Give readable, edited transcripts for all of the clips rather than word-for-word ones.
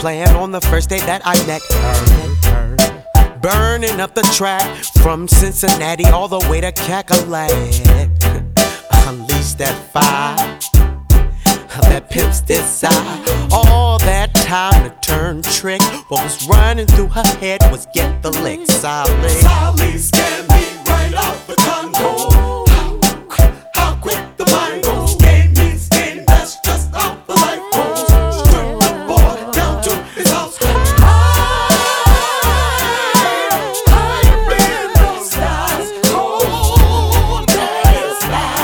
plan on the first day that I met her. Burning up the track from Cincinnati all the way to Cackalack. Unleash that fire that pimps desire. All that time to turn trick. What was running through her head was get the lick. Sally scared me right off the Congo. How quick the mind goes. Gave me skin, that's just how the life goes. Strip the boy down to his house. I've been those guys. Cold days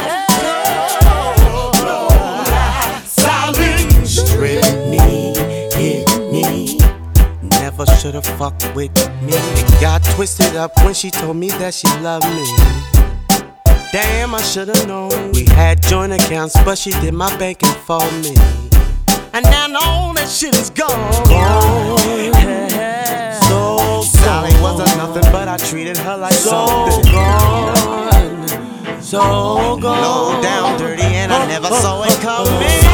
Sally Strip me, hit me. Never should've fucked with me. It got twisted up when she told me that she loved me. Damn, I should've known. We had joint accounts, but she did my banking for me. And now all that shit is gone. So Sally wasn't nothing, but I treated her like something. So gone. Low down dirty, and I never saw it coming.